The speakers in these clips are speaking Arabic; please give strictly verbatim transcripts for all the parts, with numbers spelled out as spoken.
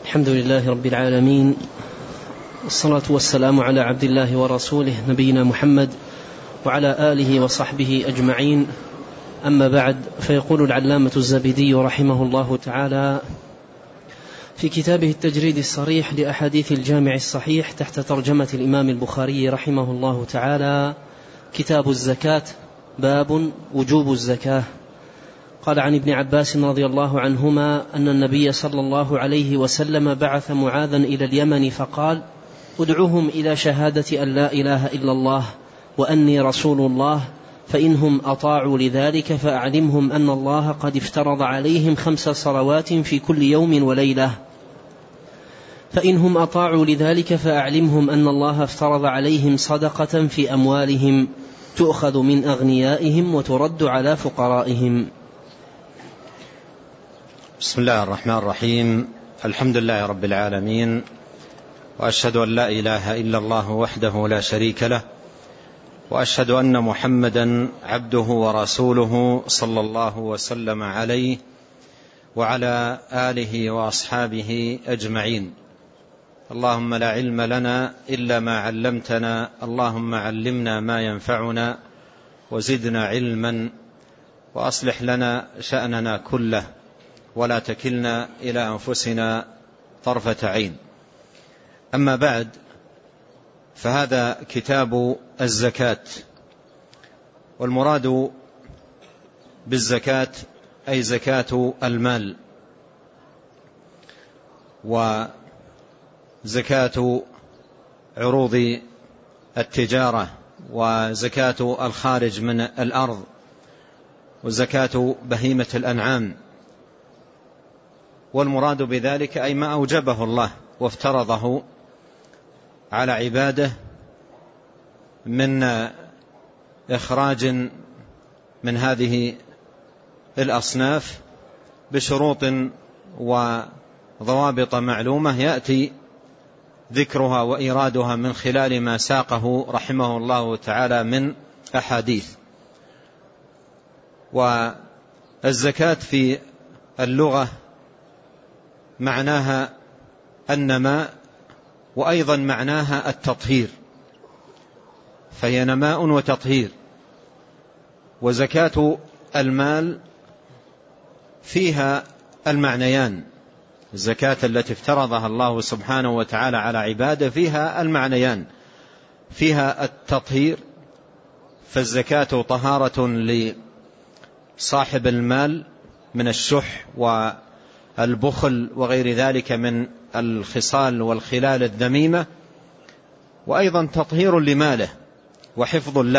الحمد لله رب العالمين، والصلاة والسلام على عبد الله ورسوله نبينا محمد وعلى آله وصحبه أجمعين. أما بعد، فيقول العلامة الزبيدي رحمه الله تعالى في كتابه التجريد الصريح لأحاديث الجامع الصحيح تحت ترجمة الإمام البخاري رحمه الله تعالى: كتاب الزكاة، باب وجوب الزكاة. قال عن ابن عباس رضي الله عنهما أن النبي صلى الله عليه وسلم بعث معاذا إلى اليمن فقال: ادعوهم إلى شهادة أن لا إله إلا الله وأني رسول الله، فإنهم أطاعوا لذلك فأعلمهم أن الله قد افترض عليهم خمس صلوات في كل يوم وليلة. فإنهم أطاعوا لذلك فأعلمهم أن الله افترض عليهم صدقة في أموالهم تؤخذ من أغنيائهم وترد على فقرائهم. بسم الله الرحمن الرحيم. الحمد لله رب العالمين، وأشهد أن لا إله إلا الله وحده لا شريك له، وأشهد أن محمدا عبده ورسوله صلى الله وسلم عليه وعلى آله وأصحابه أجمعين. اللهم لا علم لنا إلا ما علمتنا، اللهم علمنا ما ينفعنا وزدنا علما، وأصلح لنا شأننا كله ولا تكلنا إلى أنفسنا طرفة عين. أما بعد، فهذا كتاب الزكاة، والمراد بالزكاة أي زكاة المال، وزكاة عروض التجارة، وزكاة الخارج من الأرض، وزكاة بهيمة الأنعام. والمراد بذلك أي ما أوجبه الله وافترضه على عباده من إخراج من هذه الأصناف بشروط وضوابط معلومة يأتي ذكرها وإيرادها من خلال ما ساقه رحمه الله تعالى من أحاديث. والزكاة في اللغة معناها النماء، وأيضا معناها التطهير، فهي نماء وتطهير. وزكاة المال فيها المعنيان، الزكاة التي افترضها الله سبحانه وتعالى على عباده فيها المعنيان، فيها التطهير، فالزكاة طهارة لصاحب المال من الشح والبخل وغير ذلك من الخصال والخلال الذميمة، وأيضا تطهير لماله وحفظ له،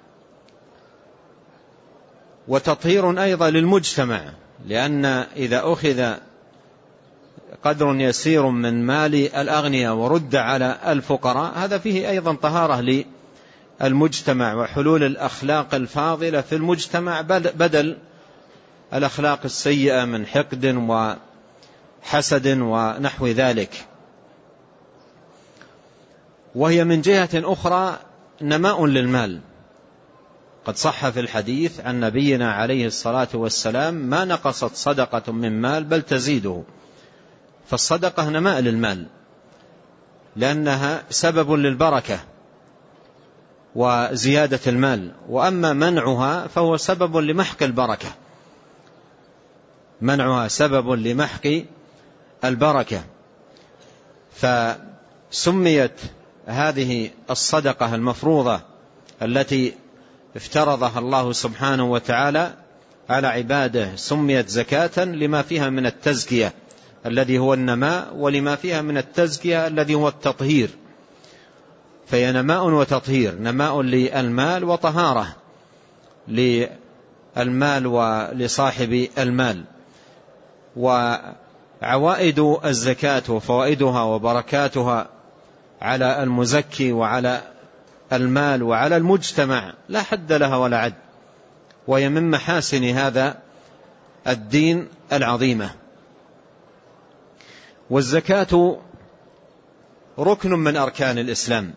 وتطهير أيضا للمجتمع، لأن إذا أخذ قدر يسير من مال الأغنياء ورد على الفقراء هذا فيه أيضا طهارة للمجتمع وحلول الأخلاق الفاضلة في المجتمع بدل الأخلاق السيئة من حقد وحسد ونحو ذلك. وهي من جهة أخرى نماء للمال، قد صح في الحديث عن نبينا عليه الصلاة والسلام: ما نقصت صدقة من مال بل تزيده. فالصدقة نماء للمال لأنها سبب للبركة وزيادة المال، وأما منعها فهو سبب لمحق البركة، منعها سبب لمحق البركة. فسميت هذه الصدقة المفروضة التي افترضها الله سبحانه وتعالى على عباده سميت زكاة لما فيها من التزكية الذي هو النماء، ولما فيها من التزكية الذي هو التطهير. فهي نماء وتطهير، نماء للمال وطهارة للمال ولصاحب المال. وعوائد الزكاة وفوائدها وبركاتها على المزكي وعلى المال وعلى المجتمع لا حد لها ولا عد، وهي من محاسن هذا الدين العظيمة. والزكاة ركن من أركان الإسلام،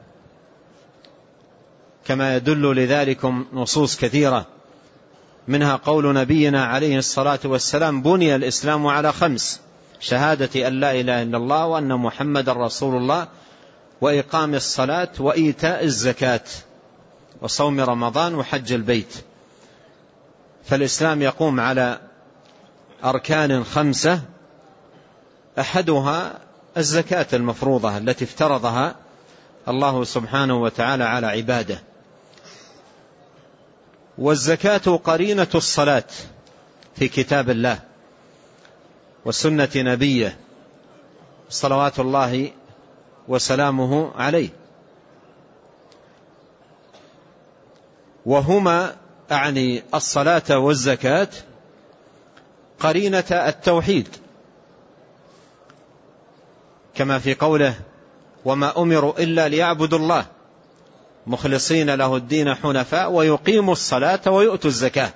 كما يدل لذلك نصوص كثيرة، منها قول نبينا عليه الصلاة والسلام: بني الإسلام على خمس: شهادة أن لا إله إلا الله وأن محمد رسول الله وإقام الصلاة وإيتاء الزكاة وصوم رمضان وحج البيت. فالإسلام يقوم على أركان خمسة، أحدها الزكاة المفروضة التي افترضها الله سبحانه وتعالى على عباده. والزكاة قرينة الصلاة في كتاب الله وسنة نبيه صلوات الله وسلامه عليه، وهما أعني الصلاة والزكاة قرينة التوحيد، كما في قوله وما أمروا إلا ليعبدوا الله مخلصين له الدين حنفاء ويقيموا الصلاة ويؤتوا الزكاة.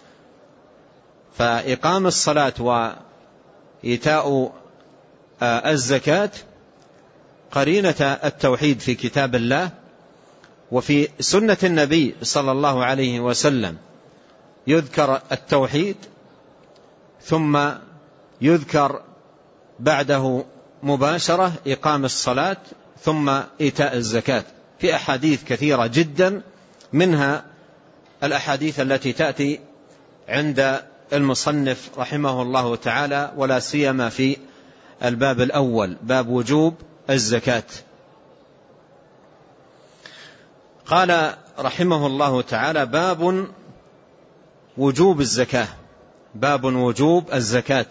فإقام الصلاة وإيتاء الزكاة قرينة التوحيد في كتاب الله وفي سنة النبي صلى الله عليه وسلم. يذكر التوحيد ثم يذكر بعده مباشرة إقام الصلاة ثم إيتاء الزكاة في أحاديث كثيرة جدا، منها الأحاديث التي تأتي عند المصنف رحمه الله تعالى، ولا سيما في الباب الأول باب وجوب الزكاة. قال رحمه الله تعالى باب وجوب الزكاة، باب وجوب الزكاة،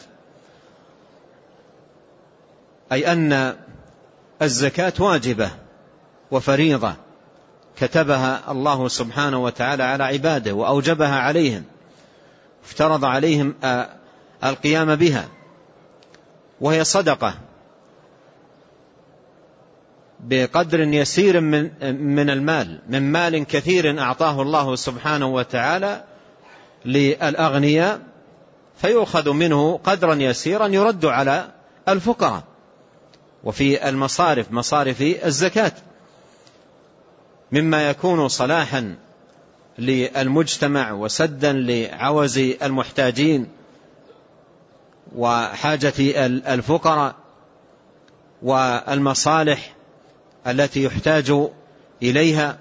أي أن الزكاة واجبة وفريضة كتبها الله سبحانه وتعالى على عباده وأوجبها عليهم، افترض عليهم القيام بها، وهي صدقة بقدر يسير من من المال، من مال كثير أعطاه الله سبحانه وتعالى للأغنياء، فيؤخذ منه قدرا يسيرا يرد على الفقراء. وفي المصارف مصارف الزكاة مما يكون صلاحا للمجتمع وسدا لعوز المحتاجين وحاجة الفقراء والمصالح التي يحتاج إليها،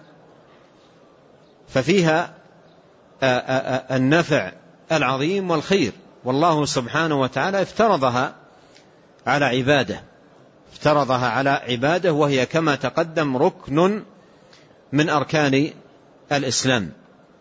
ففيها النفع العظيم والخير، والله سبحانه وتعالى افترضها على عباده افترضها على عباده وهي كما تقدم ركن من أركان الإسلام.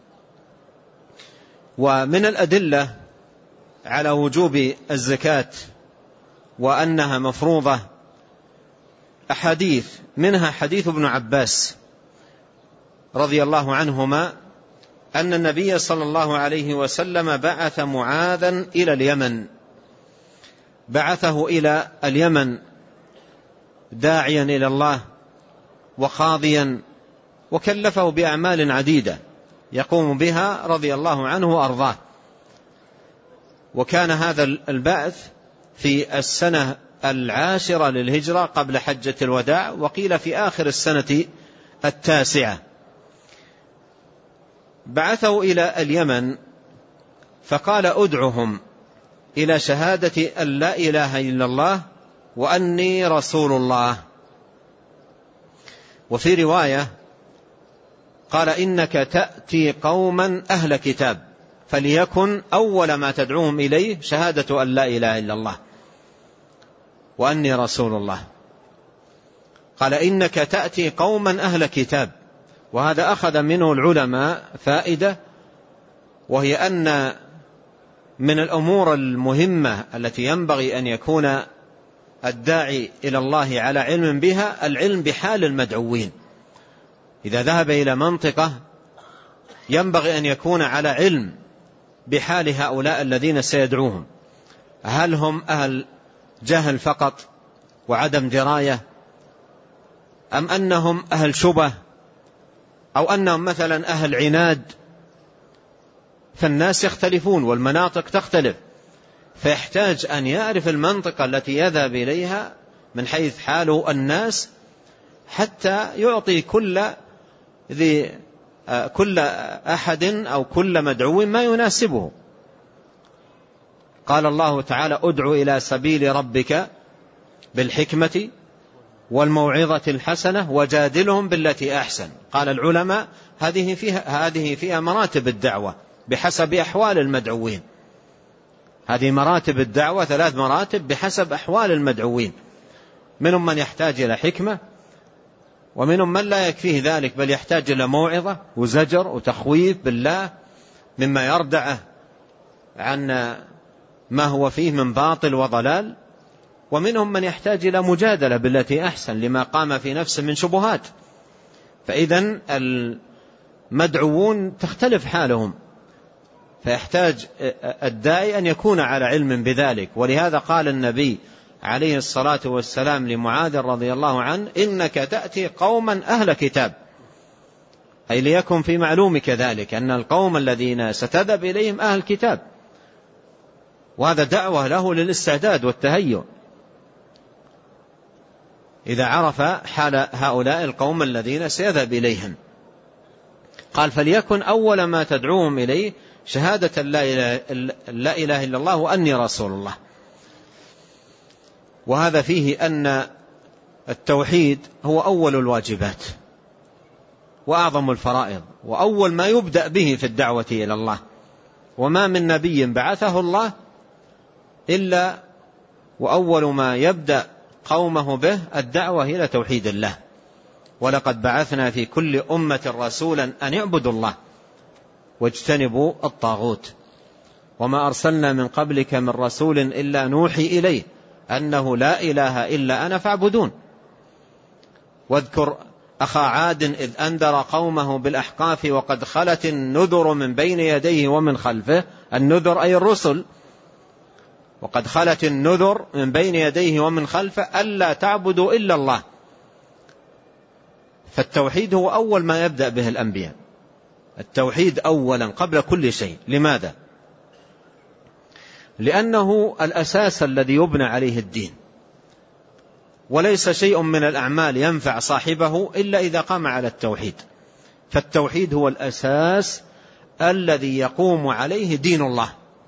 ومن الأدلة على وجوب الزكاة وأنها مفروضة أحاديث، منها حديث ابن عباس رضي الله عنهما أن النبي صلى الله عليه وسلم بعث معاذا إلى اليمن، بعثه إلى اليمن داعيا إلى الله وقاضيا، وكلفه بأعمال عديدة يقوم بها رضي الله عنه وأرضاه. وكان هذا البعث في السنة العاشرة للهجرة قبل حجة الوداع، وقيل في آخر السنة التاسعة. بعثه إلى اليمن فقال أدعهم إلى شهادة أن لا إله إلا الله وأني رسول الله. وفي رواية قال إنك تأتي قوما أهل كتاب فليكن أول ما تدعوهم إليه شهادة أن لا إله إلا الله وأني رسول الله. قال إنك تأتي قوما أهل كتاب، وهذا أخذ منه العلماء فائدة، وهي أن من الأمور المهمة التي ينبغي أن يكون الداعي إلى الله على علم بها العلم بحال المدعوين. إذا ذهب إلى منطقة ينبغي أن يكون على علم بحال هؤلاء الذين سيدعوهم، هل هم أهل جهل فقط وعدم دراية، أم أنهم أهل شبه، أو أنهم مثلا أهل عناد. فالناس يختلفون والمناطق تختلف، فيحتاج أن يعرف المنطقة التي يذهب إليها من حيث حال الناس حتى يعطي كل ذي كل أحد أو كل مدعو ما يناسبه. قال الله تعالى ادع إلى سبيل ربك بالحكمة والموعظة الحسنة وجادلهم بالتي أحسن. قال العلماء هذه فيها, هذه فيها مراتب الدعوة بحسب أحوال المدعوين. هذه مراتب الدعوة ثلاث مراتب بحسب أحوال المدعوين. منهم من يحتاج إلى حكمة، ومنهم من لا يكفيه ذلك بل يحتاج إلى موعظة وزجر وتخويف بالله مما يردعه عن ما هو فيه من باطل وضلال، ومنهم من يحتاج إلى مجادلة بالتي أحسن لما قام في نفسه من شبهات. فإذن المدعوون تختلف حالهم، فيحتاج الداعي أن يكون على علم بذلك. ولهذا قال النبي عليه الصلاة والسلام لمعاذ رضي الله عنه إنك تأتي قوما أهل كتاب، أي ليكن في معلومك ذلك أن القوم الذين ستذهب إليهم أهل كتاب، وهذا دعوة له للاستعداد والتهيؤ إذا عرف حال هؤلاء القوم الذين سيذهب إليهم. قال فليكن أول ما تدعوهم إليه شهادة لا إله إلا الله وأني رسول الله. وهذا فيه أن التوحيد هو أول الواجبات وأعظم الفرائض وأول ما يبدأ به في الدعوة إلى الله. وما من نبي بعثه الله إلا وأول ما يبدأ قومه به الدعوة إلى توحيد الله. ولقد بعثنا في كل أمة رسولا أن يعبدوا الله واجتنبوا الطاغوت وما أرسلنا من قبلك من رسول إلا نوحي إليه أنه لا إله إلا أنا فاعبدون. واذكر أخا عاد إذ أنذر قومه بالأحقاف وقد خلت النذر من بين يديه ومن خلفه. النذر أي الرسل. وقد خلت النذر من بين يديه ومن خلفه ألا تعبدوا إلا الله. فالتوحيد هو أول ما يبدأ به الأنبياء، التوحيد أولا قبل كل شيء. لماذا؟ لأنه الأساس الذي يبنى عليه الدين، وليس شيء من الأعمال ينفع صاحبه إلا إذا قام على التوحيد. فالتوحيد هو الأساس الذي يقوم عليه دين الله.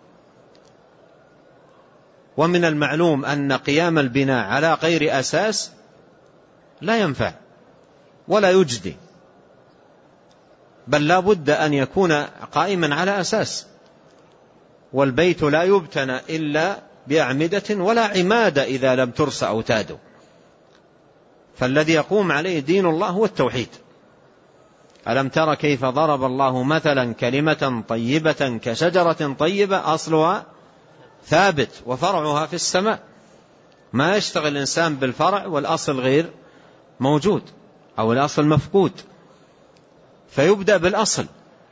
ومن المعلوم أن قيام البناء على غير أساس لا ينفع ولا يجدي، بل لا بد أن يكون قائما على أساس. والبيت لا يبتنى إلا بأعمدة ولا عماد إذا لم ترس أوتاده. فالذي يقوم عليه دين الله هو التوحيد. ألم تر كيف ضرب الله مثلا كلمة طيبة كشجرة طيبة أصلها ثابت وفرعها في السماء. ما يشتغل الإنسان بالفرع والأصل غير موجود أو الأصل مفقود. فيبدأ بالأصل،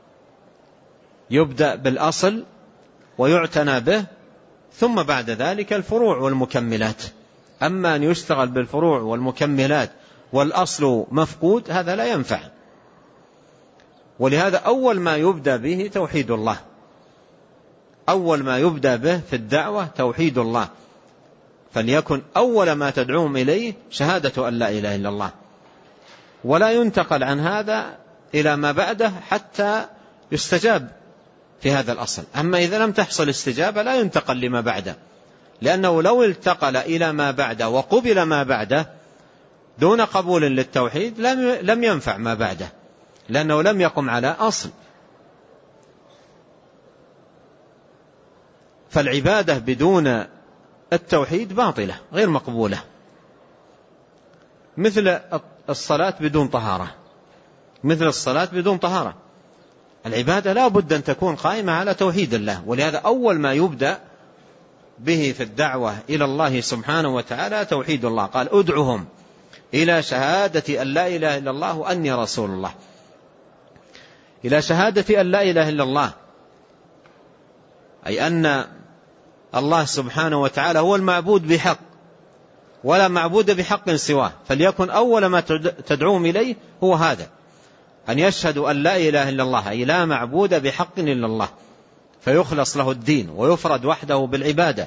يبدأ بالأصل ويعتنى به، ثم بعد ذلك الفروع والمكملات. أما أن يشتغل بالفروع والمكملات والأصل مفقود هذا لا ينفع. ولهذا أول ما يبدأ به توحيد الله، أول ما يبدأ به في الدعوة توحيد الله. فليكن أول ما تدعوهم إليه شهادة أن لا إله إلا الله، ولا ينتقل عن هذا إلى ما بعده حتى يستجاب في هذا الأصل. أما إذا لم تحصل استجابة لا ينتقل لما بعده، لأنه لو التقل إلى ما بعده وقبل ما بعده دون قبول للتوحيد لم ينفع ما بعده، لأنه لم يقم على أصل. فالعبادة بدون التوحيد باطلة غير مقبولة، مثل الصلاة بدون طهارة، مثل الصلاة بدون طهارة. العبادة لا بد أن تكون قائمة على توحيد الله. ولهذا أول ما يبدأ به في الدعوة إلى الله سبحانه وتعالى توحيد الله. قال ادعهم إلى شهادة أن لا إله إلا الله وأني رسول الله. إلى شهادة أن لا إله إلا الله، أي أن الله سبحانه وتعالى هو المعبود بحق ولا معبود بحق سواه. فليكن أول ما تدعوهم إليه هو هذا، أن يشهدوا أن لا إله إلا الله، أي لا معبود بحق إلا الله، فيخلص له الدين ويفرد وحده بالعبادة،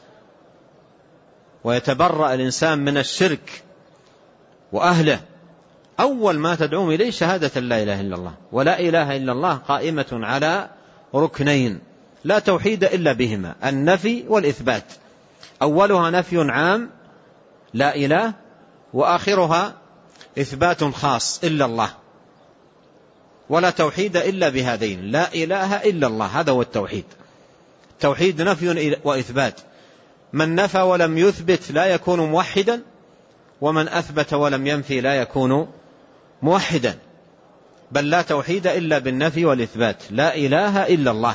ويتبرأ الإنسان من الشرك وأهله. أول ما تدعوهم إليه شهادة لا إله إلا الله. ولا إله إلا الله قائمة على ركنين: لا توحيد إلا بهما، النفي والإثبات. أولها نفي عام لا إله، وآخرها إثبات خاص إلا الله، ولا توحيد إلا بهذين، لا إله إلا الله، هذا هو التوحيد. التوحيد نفي وإثبات، من نفى ولم يثبت لا يكون موحدا، ومن أثبت ولم ينفي لا يكون موحدا. بل لا توحيد إلا بالنفي والإثبات، لا إله إلا الله.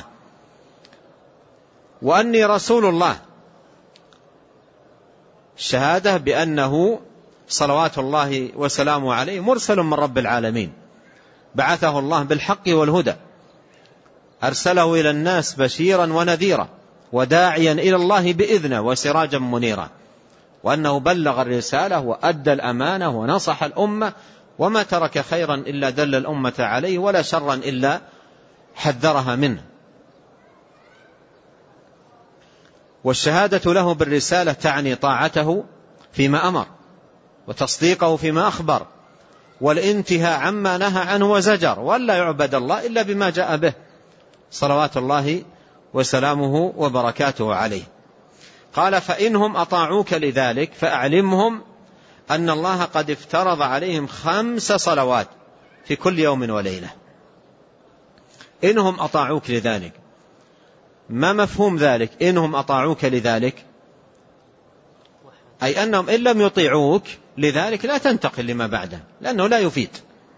وأني رسول الله، الشهادة بأنه صلوات الله وسلامه عليه مرسل من رب العالمين، بعثه الله بالحق والهدى، أرسله إلى الناس بشيرا ونذيرا وداعيا إلى الله بإذنه وسراجا منيرا، وأنه بلغ الرسالة وأدى الأمانة ونصح الأمة، وما ترك خيرا إلا دل الأمة عليه، ولا شرا إلا حذرها منه. والشهادة له بالرسالة تعني طاعته فيما أمر، وتصديقه فيما أخبر، والانتهاء عما نهى عنه وزجر، ولا يعبد الله إلا بما جاء به صلوات الله وسلامه وبركاته عليه. قال: فإنهم أطاعوك لذلك فأعلمهم أن الله قد افترض عليهم خمس صلوات في كل يوم وليلة. إنهم أطاعوك لذلك، ما مفهوم ذلك؟ إنهم أطاعوك لذلك أي أنهم إن لم يطيعوك لذلك لا تنتقل لما بعده، لأنه لا يفيد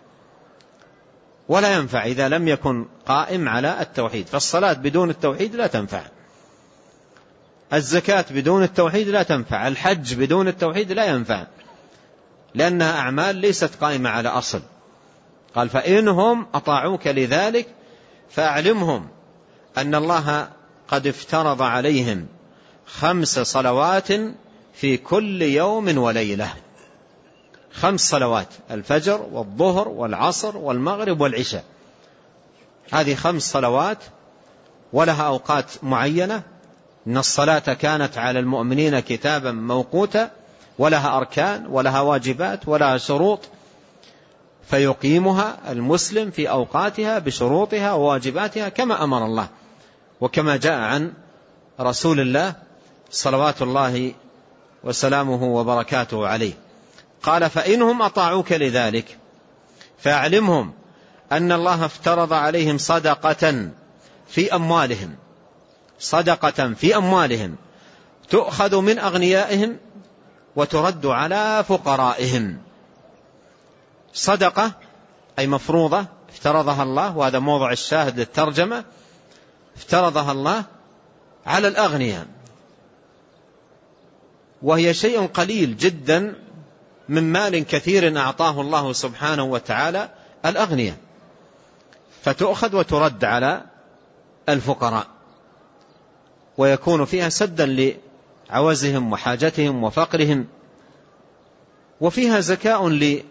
ولا ينفع إذا لم يكن قائم على التوحيد. فالصلاة بدون التوحيد لا تنفع، الزكاة بدون التوحيد لا تنفع، الحج بدون التوحيد لا ينفع، لأنها أعمال ليست قائمة على أصل. قال: فإنهم أطاعوك لذلك فأعلمهم أن الله قد افترض عليهم خمس صلوات في كل يوم وليلة. خمس صلوات: الفجر والظهر والعصر والمغرب والعشاء، هذه خمس صلوات ولها أوقات معينة. إن الصلاة كانت على المؤمنين كتابا موقوتا، ولها أركان ولها واجبات ولها شروط، فيقيمها المسلم في أوقاتها بشروطها وواجباتها كما أمر الله وكما جاء عن رسول الله صلوات الله وسلامه وبركاته عليه. قال: فإنهم أطاعوك لذلك فأعلمهم أن الله افترض عليهم صدقة في أموالهم، صدقة في أموالهم تؤخذ من أغنيائهم وترد على فقرائهم. صدقة أي مفروضة افترضها الله، وهذا موضع الشاهد للترجمة، افترضها الله على الأغنياء، وهي شيء قليل جدا من مال كثير أعطاه الله سبحانه وتعالى الأغنياء، فتؤخذ وترد على الفقراء، ويكون فيها سدا لعوزهم وحاجتهم وفقرهم، وفيها زكاء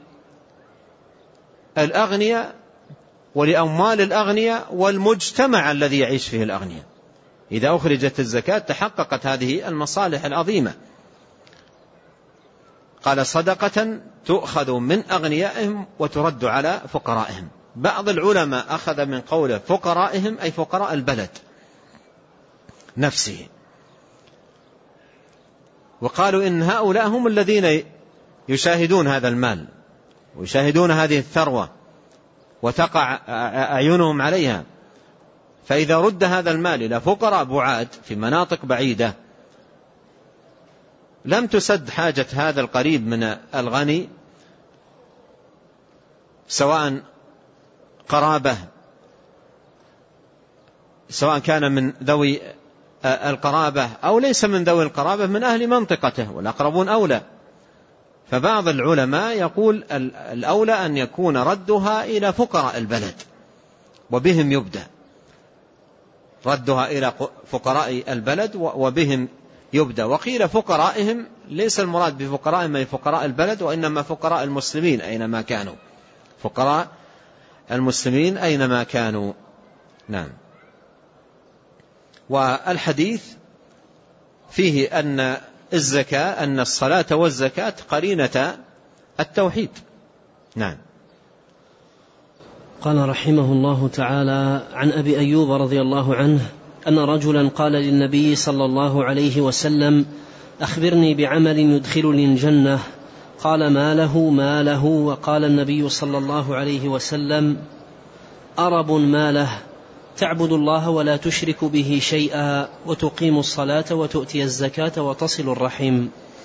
للأغنياء ولأموال الأغنياء والمجتمع الذي يعيش فيه الأغنياء. إذا أخرجت الزكاة تحققت هذه المصالح العظيمة. قال: صدقة تؤخذ من أغنيائهم وترد على فقرائهم. بعض العلماء أخذ من قوله فقرائهم أي فقراء البلد نفسه، وقالوا إن هؤلاء هم الذين يشاهدون هذا المال ويشاهدون هذه الثروة وتقع أعينهم عليها، فإذا رد هذا المال إلى فقراء بعاد في مناطق بعيدة لم تسد حاجة هذا القريب من الغني، سواء قرابة سواء كان من ذوي القرابة أو ليس من ذوي القرابة، من أهل منطقته، والأقربون أولى. فبعض العلماء يقول الأولى أن يكون ردها إلى فقراء البلد وبهم يبدأ، ردها إلى فقراء البلد وبهم يبدأ. وقيل فقرائهم ليس المراد بفقرائهم أي فقراء البلد، وإنما فقراء المسلمين أينما كانوا، فقراء المسلمين أينما كانوا. نعم. والحديث فيه أن الزكاة أن الصلاة والزكاة قرينة التوحيد. نعم. قال رحمه الله تعالى: عن أبي أيوب رضي الله عنه أن رجلا قال للنبي صلى الله عليه وسلم: أخبرني بعمل يدخلني الجنة. قال: ما له ما له. وقال النبي صلى الله عليه وسلم: أرب ما له، تعبد الله ولا تشرك به شيئا، وتقيم الصلاة وتؤتي الزكاة وتصل الرحم.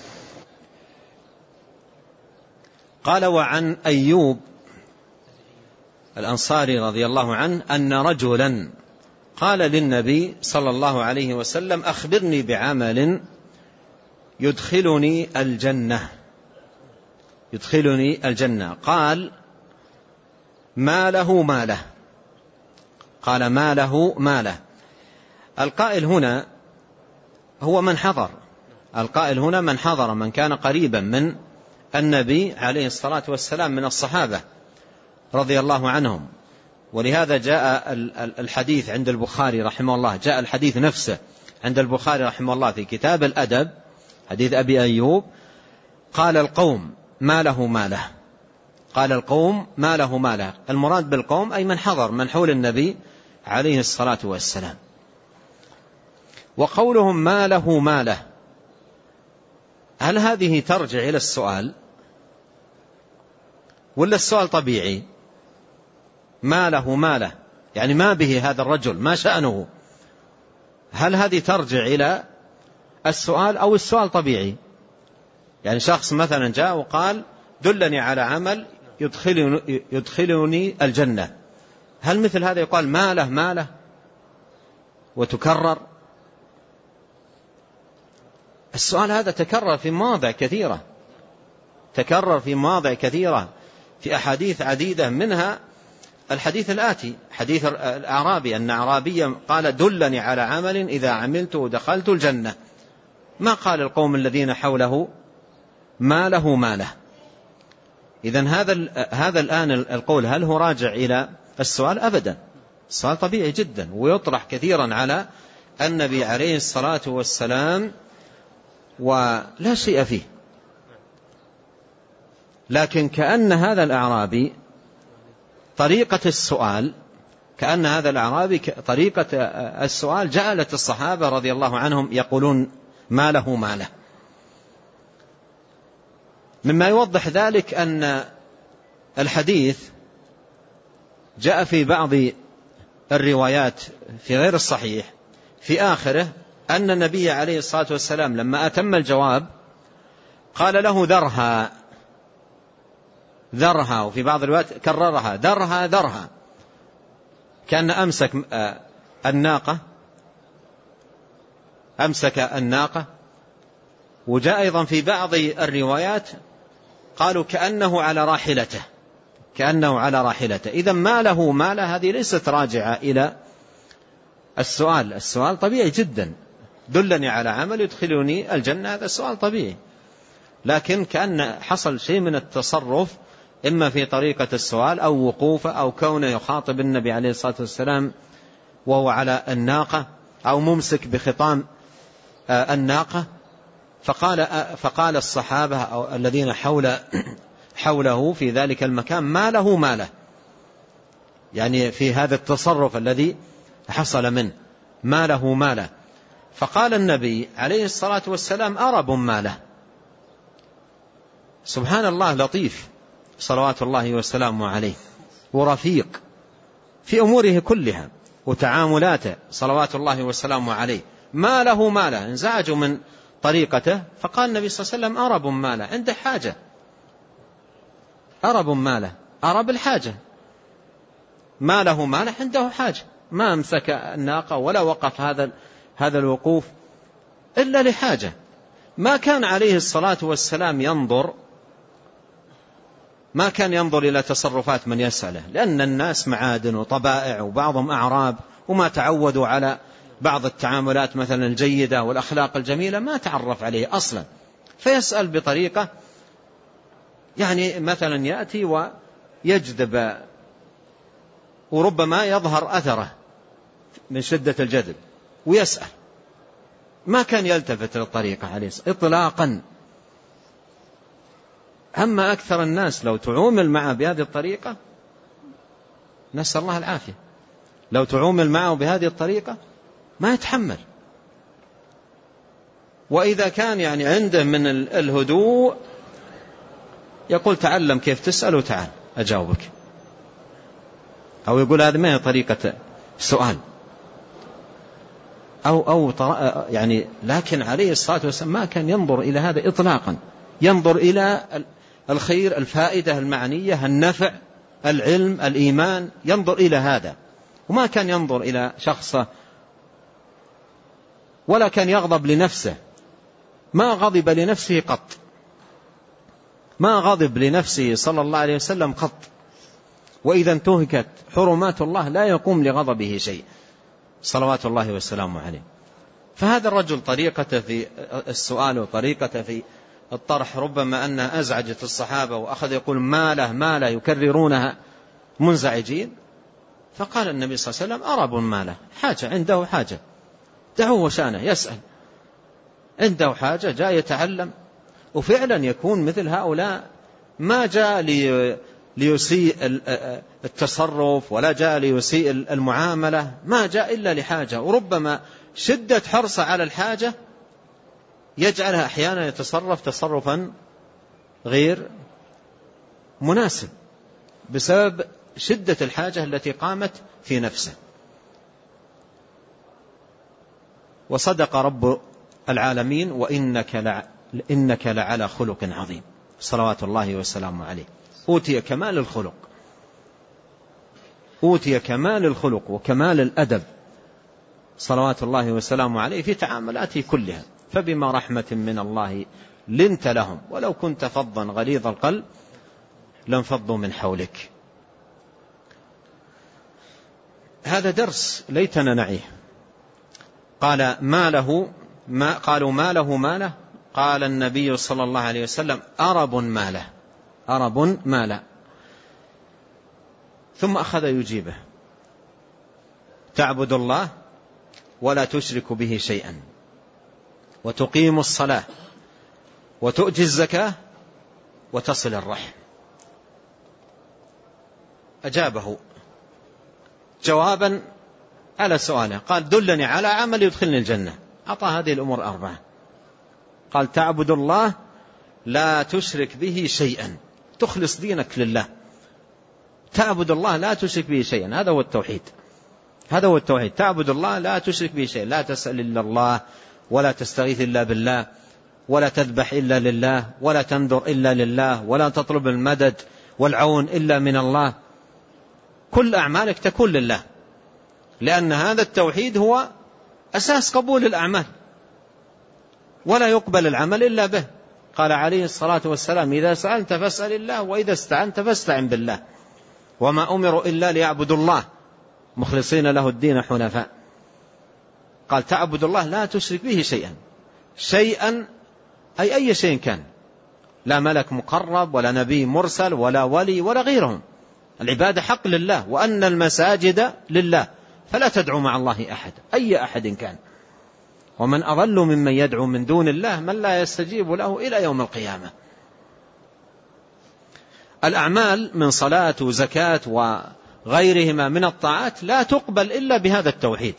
قال: وعن أيوب الأنصاري رضي الله عنه أن رجلا قال للنبي صلى الله عليه وسلم: أخبرني بعمل يدخلني الجنة يدخلني الجنة. قال: ما له ما له. قال: ما له ما له. القائل هنا هو من حضر القائل هنا من حضر من كان قريبا من النبي عليه الصلاة والسلام من الصحابة رضي الله عنهم. ولهذا جاء الحديث عند البخاري رحمه الله، جاء الحديث نفسه عند البخاري رحمه الله في كتاب الأدب، حديث أبي أيوب، قال القوم ما له ما له. قال القوم ما له ما له. المراد بالقوم أي من حضر من حول النبي عليه الصلاة والسلام. وقولهم ما له ما له، هل هذه ترجع إلى السؤال ولا السؤال طبيعي؟ ما له ما له يعني ما به هذا الرجل، ما شأنه؟ هل هذه ترجع إلى السؤال أو السؤال طبيعي؟ يعني شخص مثلا جاء وقال: دلني على عمل يدخلني, يدخلني الجنة، هل مثل هذا يقال ما له ما له وتكرر؟ السؤال هذا تكرر في مواضع كثيرة تكرر في مواضع كثيرة في أحاديث عديدة، منها الحديث الآتي، حديث الأعرابي أن أعرابيا قال: دلني على عمل إذا عملته دخلت الجنة. ما قال القوم الذين حوله ما له ما له. إذن هذا هذا الآن القول هل هو راجع إلى السؤال؟ أبدا، السؤال طبيعي جدا ويطرح كثيرا على النبي عليه الصلاة والسلام ولا شيء فيه. لكن كأن هذا الأعرابي طريقة السؤال كأن هذا الأعرابي طريقة السؤال جعلت الصحابة رضي الله عنهم يقولون ما له ما له. مما يوضح ذلك أن الحديث جاء في بعض الروايات في غير الصحيح في آخره أن النبي عليه الصلاة والسلام لما أتم الجواب قال له: ذرها ذرها، وفي بعض الروايات كررها: ذرها ذرها، كان أمسك الناقة أمسك الناقة. وجاء أيضا في بعض الروايات قالوا كأنه على راحلته كأنه على راحلته. إذا ما له ما له هذه ليست راجعة إلى السؤال. السؤال طبيعي جدا، دلني على عمل يدخلني الجنة، هذا السؤال طبيعي. لكن كأن حصل شيء من التصرف إما في طريقة السؤال أو وقوفه أو كونه يخاطب النبي عليه الصلاة والسلام وهو على الناقة أو ممسك بخطام الناقة، فقال فقال الصحابة أو الذين حول حوله في ذلك المكان ما له ما له، يعني في هذا التصرف الذي حصل منه ما له ما له. فقال النبي عليه الصلاة والسلام: أرب ما له. سبحان الله، لطيف صلوات الله وسلامه عليه، ورفيق في أموره كلها وتعاملاته صلوات الله وسلامه عليه. ما له ما له، انزعجوا من طريقته، فقال النبي صلى الله عليه وسلم: أرب ما له، عنده حاجة. أرب ما له، أرب الحاجة، ما له ما له، عنده حاجة، ما امسك الناقة ولا وقف هذا هذا الوقوف إلا لحاجة. ما كان عليه الصلاة والسلام ينظر ما كان ينظر إلى تصرفات من يسأله، لأن الناس معادن وطبائع وبعضهم أعراب وما تعودوا على بعض التعاملات مثلا الجيدة والأخلاق الجميلة، ما تعرف عليه أصلا، فيسأل بطريقة يعني مثلا يأتي ويجذب وربما يظهر أثره من شدة الجذب ويسأل، ما كان يلتفت للطريقة عليه إطلاقا. أما أكثر الناس لو تعامل معه بهذه الطريقة، نسأل الله العافية، لو تعامل معه بهذه الطريقة ما يتحمل. وإذا كان يعني عنده من الهدوء يقول تعلم كيف تسأل وتعال أجاوبك، أو يقول هذه ما هي طريقة السؤال، أو أو يعني. لكن عليه الصلاة والسلام ما كان ينظر إلى هذا إطلاقا، ينظر إلى الخير، الفائدة المعنية، النفع، العلم، الإيمان، ينظر إلى هذا، وما كان ينظر إلى شخصه، ولا كان يغضب لنفسه، ما غضب لنفسه قط، ما غضب لنفسه صلى الله عليه وسلم قط. وإذا انتهكت حرمات الله لا يقوم لغضبه شيء صلوات الله وسلامه عليه. فهذا الرجل طريقته في السؤال وطريقته في الطرح ربما أنها أزعجت الصحابة، وأخذ يقول ما له ما له يكررونها منزعجين. فقال النبي صلى الله عليه وسلم أرب ما له حاجة، عنده حاجة، دعوه وشانه يسأل، عنده حاجة جاء يتعلم. وفعلا يكون مثل هؤلاء ما جاء لي ليسيء التصرف ولا جاء ليسيء المعاملة، ما جاء إلا لحاجة. وربما شدة حرصه على الحاجة يجعلها أحيانا يتصرف تصرفا غير مناسب بسبب شدة الحاجة التي قامت في نفسه. وصدق رب العالمين وإنك لع... إنك لعلى خلق عظيم صلوات الله وسلامه عليه. أوتي كمال الخلق، أوتي كمال الخلق وكمال الأدب صلوات الله وسلامه عليه في تعاملاته كلها. فبما رحمة من الله لنت لهم ولو كنت فظا غليظ القلب لانفضوا من حولك. هذا درس ليتنا نعيه. قال ما له ما قالوا ما له ماله، قال النبي صلى الله عليه وسلم أرب ماله، أرب ماله. ثم أخذ يجيبه تعبد الله ولا تشرك به شيئا وتقيم الصلاة وتؤتي الزكاة وتصل الرحم. أجابه جوابا على سؤاله، قال دلني على عمل يدخلني الجنة. أعطى هذه الأمور أربعة، قال تعبد الله لا تشرك به شيئا، تخلص دينك لله، تعبد الله لا تشرك به شيئا، هذا هو التوحيد، هذا هو التوحيد. تعبد الله لا تشرك به شيئا، لا تسأل إلا الله ولا تستغيث إلا بالله ولا تذبح إلا لله ولا تنذر إلا لله ولا تطلب المدد والعون إلا من الله، كل أعمالك تكون لله، لأن هذا التوحيد هو أساس قبول الأعمال، ولا يقبل العمل إلا به. قال عليه الصلاة والسلام إذا سألت فاسأل الله وإذا استعنت فاستعن بالله، وما أمروا إلا ليعبدوا الله مخلصين له الدين حنفاء. قال تعبد الله لا تشرك به شيئا، شيئا أي أي شيء كان، لا ملك مقرب ولا نبي مرسل ولا ولي ولا غيرهم، العبادة حق لله، وأن المساجد لله فلا تدعو مع الله أحد، أي أحد كان، ومن أضل ممن يدعو من دون الله من لا يستجيب له إلى يوم القيامة. الأعمال من صلاة وزكاة وغيرهما من الطاعات لا تقبل إلا بهذا التوحيد،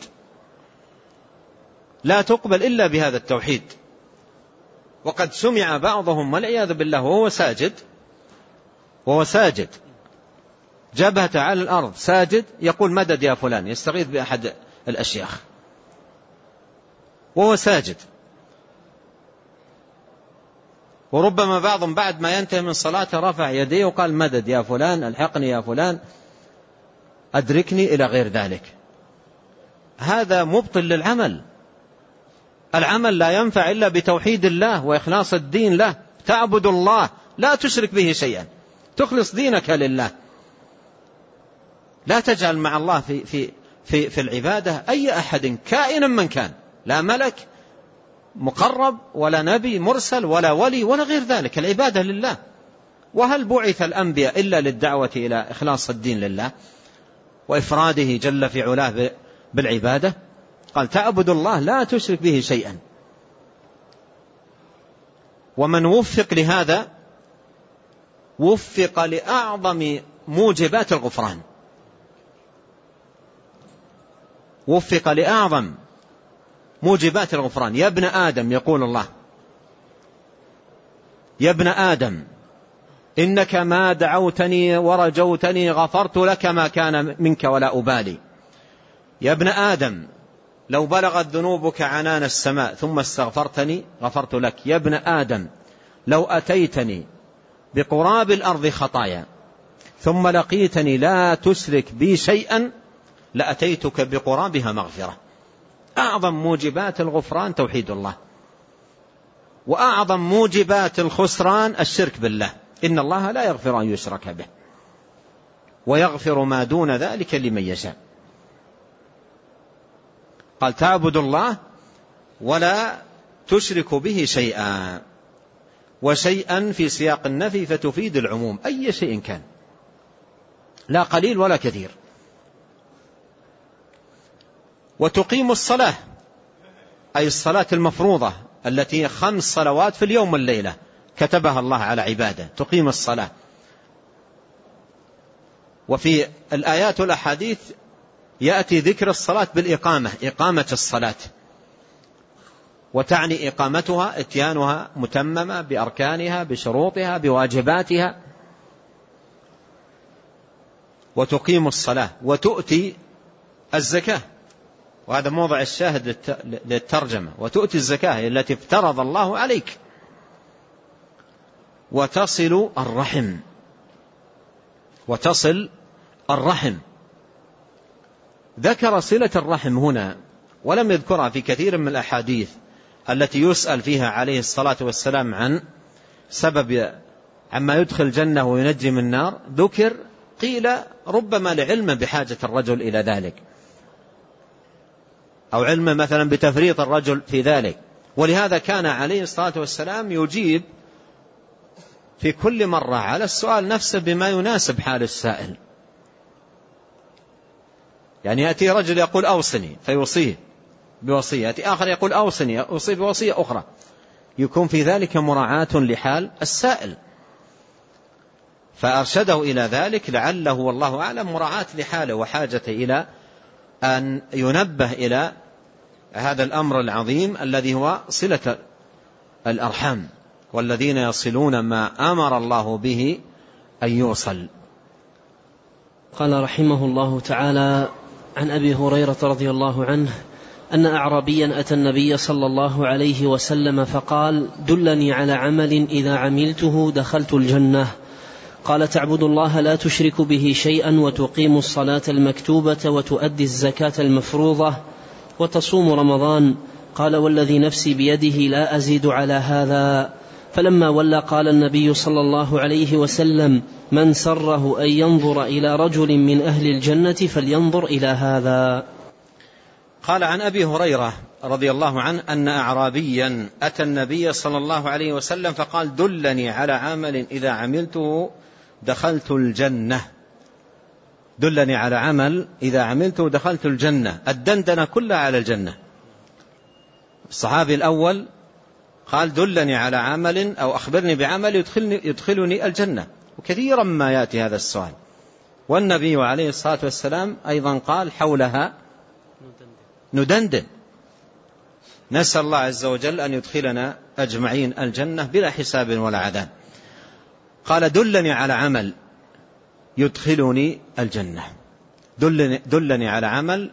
لا تقبل إلا بهذا التوحيد. وقد سمع بعضهم والعياذ بالله وهو ساجد وهو ساجد جبهته على الأرض ساجد يقول مدد يا فلان، يستغيث بأحد الأشياخ وهو ساجد. وربما بعضهم بعد ما ينتهي من صلاته رفع يديه وقال مدد يا فلان، الحقني يا فلان، أدركني، إلى غير ذلك. هذا مبطل للعمل، العمل لا ينفع إلا بتوحيد الله وإخلاص الدين له. تعبد الله لا تشرك به شيئا، تخلص دينك لله، لا تجعل مع الله في, في, في, في العبادة أي أحد كائنا من كان، لا ملك مقرب ولا نبي مرسل ولا ولي ولا غير ذلك، العبادة لله. وهل بعث الأنبياء إلا للدعوة إلى إخلاص الدين لله وإفراده جل في علاه بالعبادة؟ قال تعبد الله لا تشرك به شيئا. ومن وفق لهذا وفق لأعظم موجبات الغفران، وفق لأعظم موجبات الغفران. يا ابن آدم، يقول الله، يا ابن آدم إنك ما دعوتني ورجوتني غفرت لك ما كان منك ولا أبالي. يا ابن آدم لو بلغت ذنوبك عنان السماء ثم استغفرتني غفرت لك. يا ابن آدم لو أتيتني بقراب الأرض خطايا ثم لقيتني لا تشرك بي شيئا لأتيتك بقرابها مغفرة. أعظم موجبات الغفران توحيد الله، وأعظم موجبات الخسران الشرك بالله. إن الله لا يغفر أن يشرك به ويغفر ما دون ذلك لمن يشاء. قال تعبد الله ولا تشرك به شيئا، وشيئا في سياق النفي فتفيد العموم، أي شيء كان، لا قليل ولا كثير. وتقيم الصلاة، أي الصلاة المفروضة التي خمس صلوات في اليوم والليلة كتبها الله على عباده، تقيم الصلاة. وفي الآيات والأحاديث يأتي ذكر الصلاة بالإقامة، إقامة الصلاة، وتعني إقامتها إتيانها متممة بأركانها بشروطها بواجباتها. وتقيم الصلاة وتؤتي الزكاة، وهذا موضع الشاهد للترجمة، وتؤتي الزكاة التي افترض الله عليك. وتصل الرحم، وتصل الرحم. ذكر صلة الرحم هنا ولم يذكرها في كثير من الأحاديث التي يسأل فيها عليه الصلاة والسلام عن سبب عما يدخل الجنة وينجي من النار. ذكر قيل ربما لعلم بحاجة الرجل إلى ذلك، أو علم مثلا بتفريط الرجل في ذلك، ولهذا كان عليه الصلاة والسلام يجيب في كل مرة على السؤال نفسه بما يناسب حال السائل. يعني يأتي رجل يقول أوصني فيوصيه بوصية، يأتي آخر يقول أوصني أوصي بوصية أخرى، يكون في ذلك مراعاة لحال السائل، فأرشده إلى ذلك لعله والله أعلم مراعاة لحاله وحاجته إلى أن ينبه إلى هذا الأمر العظيم الذي هو صلة الأرحام، والذين يصلون ما أمر الله به أن يوصل. قال رحمه الله تعالى: عن أبي هريرة رضي الله عنه أن أعرابيا أتى النبي صلى الله عليه وسلم فقال: دلني على عمل إذا عملته دخلت الجنة. قال: تعبد الله لا تشرك به شيئا، وتقيم الصلاة المكتوبة، وتؤدي الزكاة المفروضة، وتصوم رمضان. قال: والذي نفسي بيده لا أزيد على هذا. فلما ولى قال النبي صلى الله عليه وسلم: من سره أن ينظر إلى رجل من أهل الجنة فلينظر إلى هذا. قال عن أبي هريرة رضي الله عنه أن أعرابيا أتى النبي صلى الله عليه وسلم فقال: دلني على عمل إذا عملته دخلت الجنة. دلني على عمل إذا عملته دخلت الجنة، الدندنة كلها على الجنة. الصحابي الأول قال: دلني على عمل أو أخبرني بعمل يدخلني, يدخلني الجنة، وكثيرا ما يأتي هذا السؤال. والنبي عليه الصلاة والسلام أيضا قال حولها ندندن، نسأل الله عز وجل أن يدخلنا أجمعين الجنة بلا حساب ولا عذاب. قال: دلني على عمل يدخلني الجنة. دلني, دلني على عمل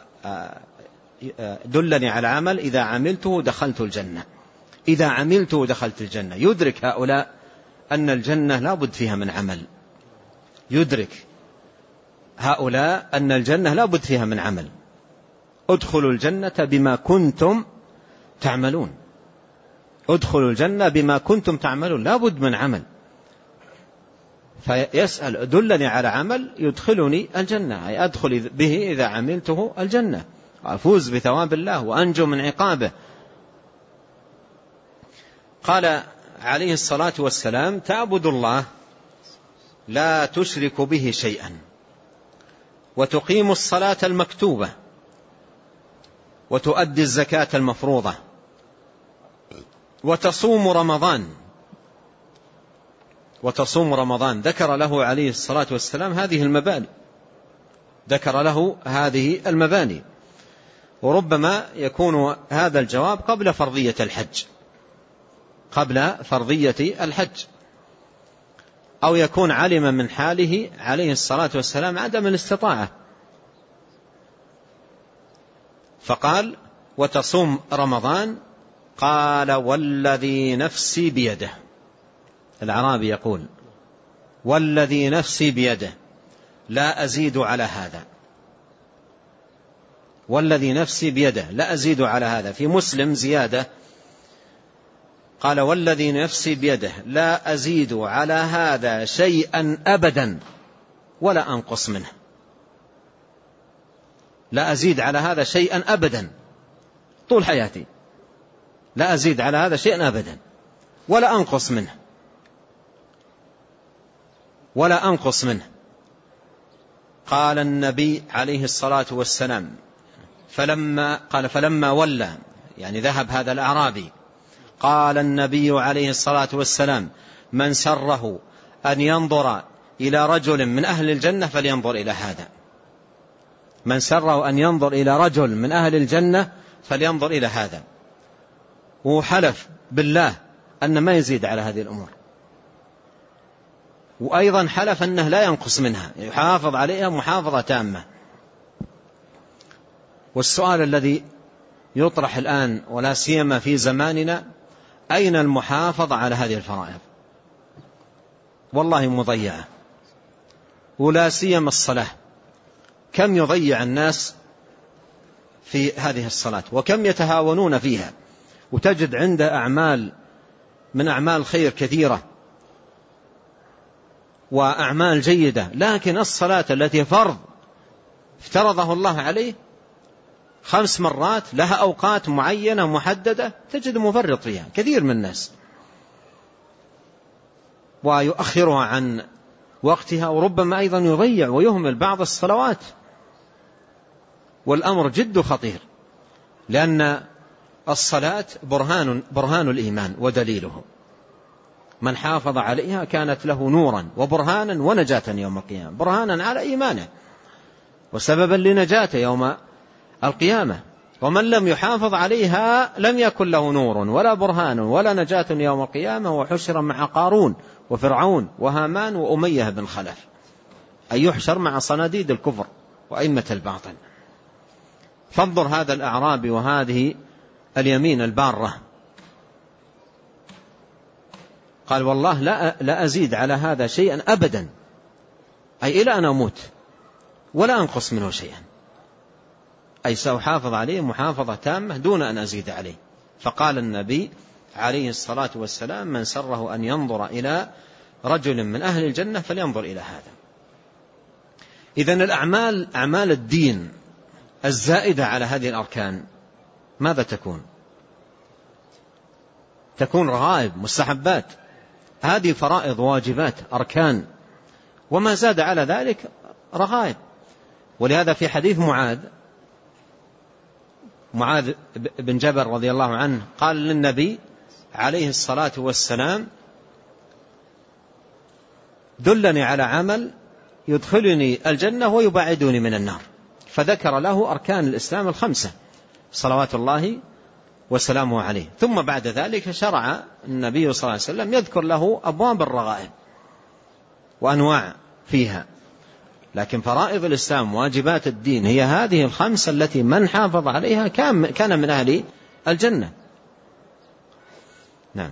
دلني على عمل إذا عملته دخلت الجنة. إذا عملته دخلت الجنة. يدرك هؤلاء أن الجنة لا بد فيها من عمل. يدرك هؤلاء أن الجنة لا بد فيها من عمل. ادخلوا الجنة بما كنتم تعملون. ادخلوا الجنة بما كنتم تعملون، لا بد من عمل. فيسأل: دلني على عمل يدخلني الجنة، أي أدخل به إذا عملته الجنة، أفوز بثواب الله وأنجو من عقابه. قال عليه الصلاة والسلام: تعبد الله لا تشرك به شيئا، وتقيم الصلاة المكتوبة، وتؤدي الزكاة المفروضة، وتصوم رمضان. وتصوم رمضان ذكر له عليه الصلاة والسلام هذه المباني، ذكر له هذه المباني. وربما يكون هذا الجواب قبل فرضية الحج قبل فرضية الحج أو يكون علم من حاله عليه الصلاة والسلام عدم الاستطاعة، فقال وتصوم رمضان، قال والذي نفسي بيده. الأعرابي يقول والذي نفسي بيده لا أزيد على هذا، والذي نفسي بيده لا أزيد على هذا. في مسلم زيادة قال والذي نفسي بيده لا أزيد على هذا شيئا أبدا ولا أنقص منه. لا أزيد على هذا شيئا أبدا طول حياتي، لا أزيد على هذا شيئا أبدا ولا أنقص منه ولا أنقص منه. قال النبي عليه الصلاة والسلام فلما قال فلما ولى يعني ذهب هذا الأعرابي، قال النبي عليه الصلاة والسلام من سره أن ينظر إلى رجل من أهل الجنة فلينظر إلى هذا، من سره أن ينظر إلى رجل من أهل الجنة فلينظر إلى هذا. وحلف بالله أن ما يزيد على هذه الأمور، وأيضا حلف أنه لا ينقص منها، يحافظ عليها محافظة تامة. والسؤال الذي يطرح الآن ولا سيما في زماننا، أين المحافظة على هذه الفرائض؟ والله مضيعة، ولا سيما الصلاة. كم يضيع الناس في هذه الصلاة وكم يتهاونون فيها، وتجد عنده أعمال من أعمال خير كثيرة وأعمال جيدة، لكن الصلاة التي فرض افترضه الله عليه خمس مرات لها أوقات معينة محددة تجد مفرط فيها كثير من الناس، ويؤخرها عن وقتها، وربما أيضا يضيع ويهمل بعض الصلوات. والأمر جد خطير، لأن الصلاة برهان, برهان الإيمان ودليله، من حافظ عليها كانت له نورا وبرهانا ونجاة يوم القيامة، برهانا على إيمانه وسببا لنجاته يوم القيامة. ومن لم يحافظ عليها لم يكن له نور ولا برهان ولا نجاة يوم القيامة، وحشر مع قارون وفرعون وهامان وأمية بن خلف، أي يحشر مع صناديد الكفر وأئمة الباطل. فانظر هذا الأعرابي وهذه اليمين البارة، قال والله لا, لا أزيد على هذا شيئا أبدا، أي إلى أن أموت، ولا أنقص منه شيئا، أي سأحافظ عليه محافظة تامة دون أن أزيد عليه. فقال النبي عليه الصلاة والسلام من سره أن ينظر إلى رجل من أهل الجنة فلينظر إلى هذا. إذن الأعمال أعمال الدين الزائدة على هذه الأركان ماذا تكون؟ تكون رغائب مستحبات، هذه فرائض واجبات أركان، وما زاد على ذلك رغائب. ولهذا في حديث معاذ معاذ بن جبل رضي الله عنه قال للنبي عليه الصلاة والسلام دلني على عمل يدخلني الجنة ويبعدني من النار، فذكر له أركان الإسلام الخمسة صلوات الله وسلامه عليه. ثم بعد ذلك شرع النبي صلى الله عليه وسلم يذكر له أبواب الرغائب وأنواع فيها. لكن فرائض الإسلام واجبات الدين هي هذه الخمسة التي من حافظ عليها كان من أهل الجنة. نعم.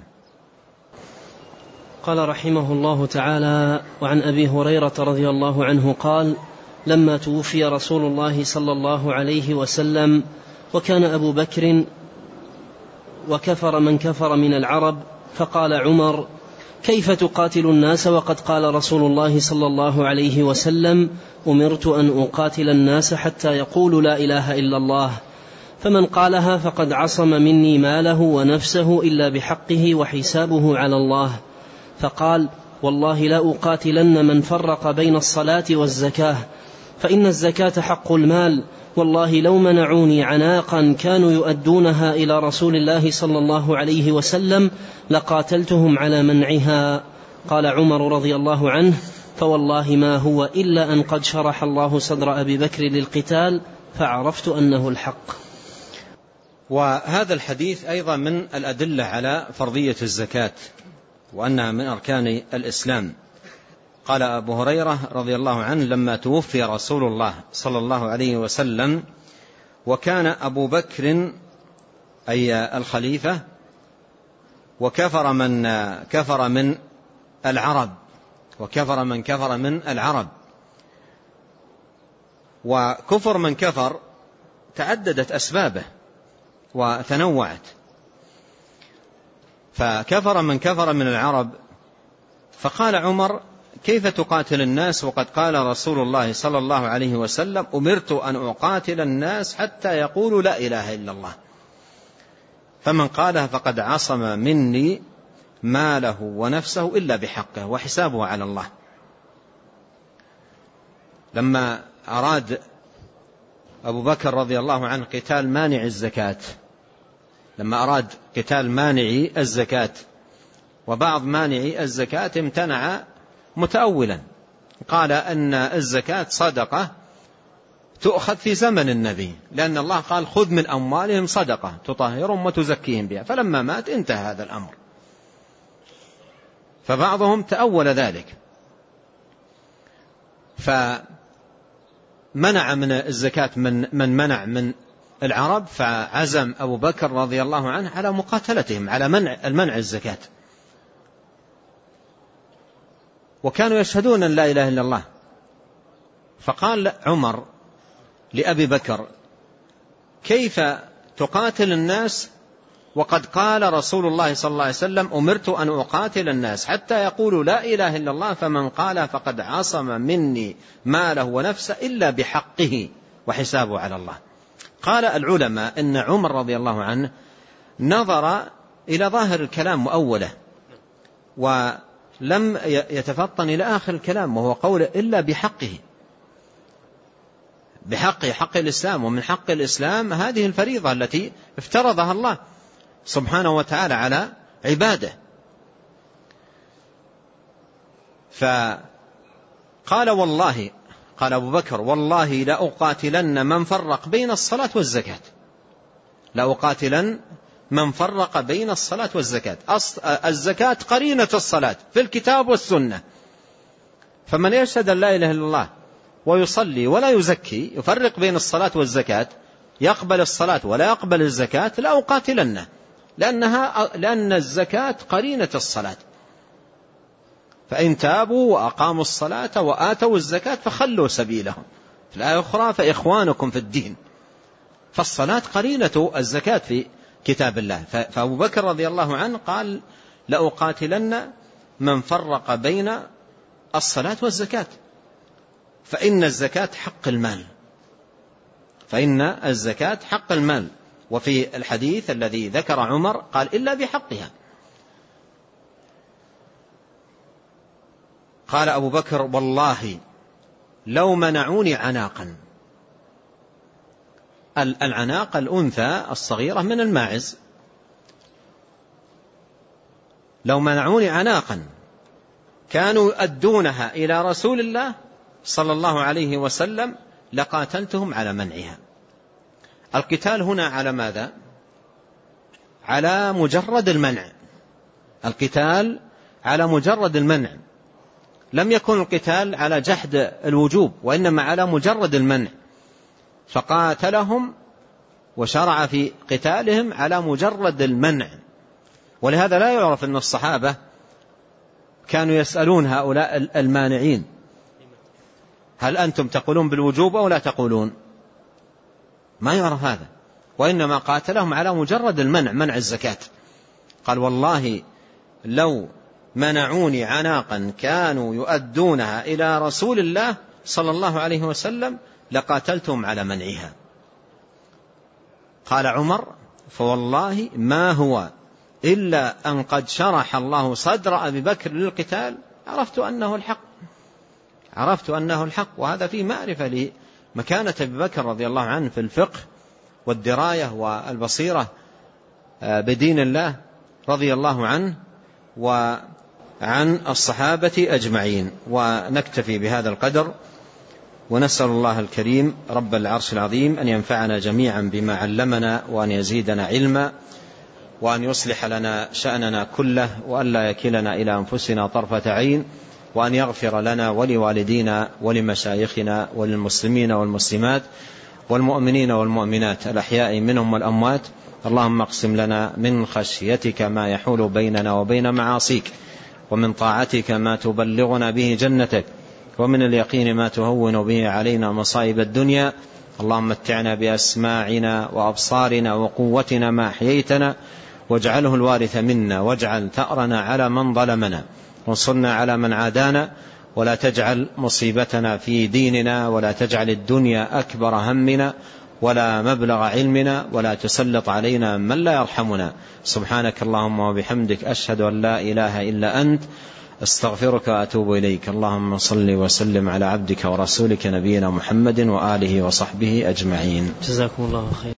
قال رحمه الله تعالى: وعن أبي هريرة رضي الله عنه قال: لما توفي رسول الله صلى الله عليه وسلم وكان أبو بكر وكفر من كفر من العرب، فقال عمر: كيف تقاتل الناس وقد قال رسول الله صلى الله عليه وسلم: أمرت أن أقاتل الناس حتى يقولوا لا إله إلا الله، فمن قالها فقد عصم مني ماله ونفسه إلا بحقه وحسابه على الله. فقال: والله لا أقاتلن من فرق بين الصلاة والزكاة، فإن الزكاة حق المال، والله لو منعوني عناقا كانوا يؤدونها إلى رسول الله صلى الله عليه وسلم لقاتلتهم على منعها. قال عمر رضي الله عنه: فوالله ما هو إلا أن قد شرح الله صدر أبي بكر للقتال فعرفت أنه الحق. وهذا الحديث أيضا من الأدلة على فرضية الزكاة وأنها من أركان الإسلام. قال أبو هريرة رضي الله عنه لما توفي رسول الله صلى الله عليه وسلم وكان أبو بكر أي الخليفة وكفر من كفر من العرب وكفر من كفر من العرب وكفر من كفر تعددت أسبابه وتنوعت. فكفر من كفر من العرب فقال عمر كيف تقاتل الناس وقد قال رسول الله صلى الله عليه وسلم أمرت أن أقاتل الناس حتى يقولوا لا إله إلا الله فمن قالها فقد عصم مني ماله ونفسه إلا بحقه وحسابه على الله. لما أراد أبو بكر رضي الله عنه قتال مانع الزكاة لما أراد قتال مانعي الزكاة وبعض مانعي الزكاة امتنع متأولا قال أن الزكاة صدقة تؤخذ في زمن النبي لأن الله قال خذ من أموالهم صدقة تطهرهم وتزكيهم بها فلما مات انتهى هذا الأمر. فبعضهم تأول ذلك فمنع من الزكاة من من منع من العرب فعزم أبو بكر رضي الله عنه على مقاتلتهم على منع المنع الزكاة وكانوا يشهدون أن لا إله إلا الله. فقال عمر لأبي بكر كيف تقاتل الناس وقد قال رسول الله صلى الله عليه وسلم أمرت أن أقاتل الناس حتى يقولوا لا إله إلا الله فمن قال فقد عصم مني ماله ونفسه إلا بحقه وحسابه على الله. قال العلماء إن عمر رضي الله عنه نظر إلى ظاهر الكلام مؤوله ولم يتفطن إلى آخر الكلام وهو قوله إلا بحقه بحق حق الإسلام ومن حق الإسلام هذه الفريضة التي افترضها الله سبحانه وتعالى على عباده. فقال والله قال أبو بكر والله لأقاتلن من فرق بين الصلاة والزكاة لأقاتلن من فرق بين الصلاة والزكاة. الزكاة قرينة الصلاة في الكتاب والسنة فمن يشهد أن لا إله إلا الله ويصلي ولا يزكي يفرق بين الصلاة والزكاة يقبل الصلاة ولا يقبل الزكاة لا أقاتلنه لأنها لأن الزكاة قرينة الصلاة فإن تابوا وأقاموا الصلاة وآتوا الزكاة فخلوا سبيلهم. في الآية الأخرى فإخوانكم في الدين. فالصلاة قرينة الزكاة في كتاب الله. فأبو بكر رضي الله عنه قال لأقاتلن من فرق بين الصلاة والزكاة فإن الزكاة حق المال فإن الزكاة حق المال. وفي الحديث الذي ذكر عمر قال إلا بحقها. قال أبو بكر والله لو منعوني عناقا. العناق الأنثى الصغيرة من الماعز. لو منعوني عناقا كانوا يؤدونها إلى رسول الله صلى الله عليه وسلم لقاتلتهم على منعها. القتال هنا على ماذا؟ على مجرد المنع. القتال على مجرد المنع لم يكن القتال على جحد الوجوب وإنما على مجرد المنع فقاتلهم وشرع في قتالهم على مجرد المنع. ولهذا لا يعرف أن الصحابة كانوا يسألون هؤلاء المانعين هل أنتم تقولون بالوجوب أو لا تقولون؟ ما يعرف هذا وإنما قاتلهم على مجرد المنع منع الزكاة. قال والله لو منعوني عناقا كانوا يؤدونها إلى رسول الله صلى الله عليه وسلم لقاتلتهم على منعها. قال عمر فوالله ما هو إلا أن قد شرح الله صدر أبي بكر للقتال عرفت أنه الحق عرفت أنه الحق. وهذا فيه معرفة لمكانة أبي بكر رضي الله عنه في الفقه والدراية والبصيرة بدين الله رضي الله عنه وعن الصحابة أجمعين. ونكتفي بهذا القدر ونسأل الله الكريم رب العرش العظيم أن ينفعنا جميعا بما علمنا، وأن يزيدنا علما، وأن يصلح لنا شأننا كله، وأن لا يكلنا إلى أنفسنا طرفة عين، وأن يغفر لنا ولوالدينا ولمشايخنا وللمسلمين والمسلمات والمؤمنين والمؤمنات الأحياء منهم والأموات. اللهم اقسم لنا من خشيتك ما يحول بيننا وبين معاصيك، ومن طاعتك ما تبلغنا به جنتك، ومن اليقين ما تهون به علينا مصائب الدنيا. اللهم متعنا بأسماعنا وأبصارنا وقوتنا ما أحييتنا، واجعله الوارث منا، واجعل ثأرنا على من ظلمنا، وانصرنا على من عادانا، ولا تجعل مصيبتنا في ديننا، ولا تجعل الدنيا أكبر همنا ولا مبلغ علمنا، ولا تسلط علينا من لا يرحمنا. سبحانك اللهم وبحمدك، أشهد أن لا إله إلا أنت، استغفرك وأتوب إليك. اللهم صل وسلم على عبدك ورسولك نبينا محمد وآله وصحبه أجمعين. جزاكم الله خيرا.